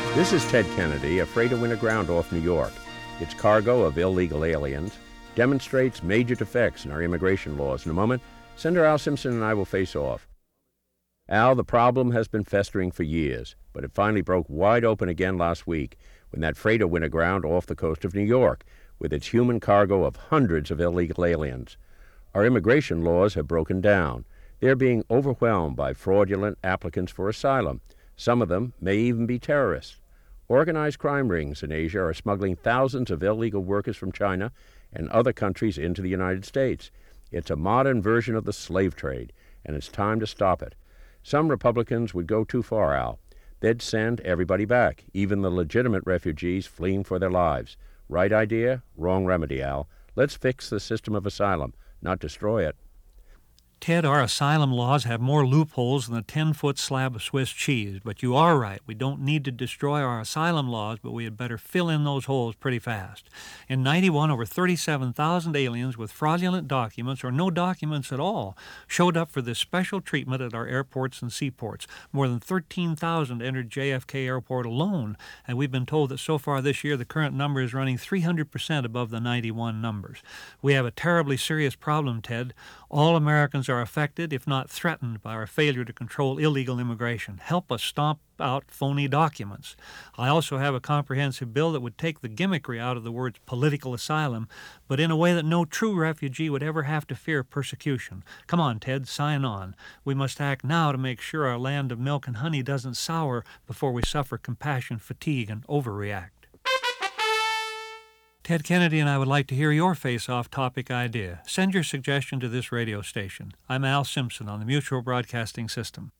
This is Ted Kennedy, afraid to win aground off New York. Its cargo of illegal aliens demonstrates major defects in our immigration laws. In a moment, Senator Al Simpson and I will face off. Al, the problem has been festering for years, but it finally broke wide open again last week when that freighter went aground off the coast of New York with its human cargo of hundreds of illegal aliens. Our immigration laws have broken down. They're being overwhelmed by fraudulent applicants for asylum. Some of them may even be terrorists. Organized crime rings in Asia are smuggling thousands of illegal workers from China and other countries into the United States. It's a modern version of the slave trade, and it's time to stop it. Some Republicans would go too far, Al. They'd send everybody back, even the legitimate refugees fleeing for their lives. Right idea, wrong remedy, Al. Let's fix the system of asylum, not destroy it. Ted, our asylum laws have more loopholes than a 10-foot slab of Swiss cheese, but you are right. We don't need to destroy our asylum laws, but we had better fill in those holes pretty fast. In 91, over 37,000 aliens with fraudulent documents or no documents at all showed up for this special treatment at our airports and seaports. More than 13,000 entered JFK Airport alone, and we've been told that so far this year the current number is running 300% above the 91 numbers. We have a terribly serious problem, Ted. All Americans are affected, if not threatened, by our failure to control illegal immigration. Help us stomp out phony documents. I also have a comprehensive bill that would take the gimmickry out of the words political asylum, but in a way that no true refugee would ever have to fear persecution. Come on, Ted, sign on. We must act now to make sure our land of milk and honey doesn't sour before we suffer compassion fatigue and overreact. Ted Kennedy and I would like to hear your face-off topic idea. Send your suggestion to this radio station. I'm Al Simpson on the Mutual Broadcasting System.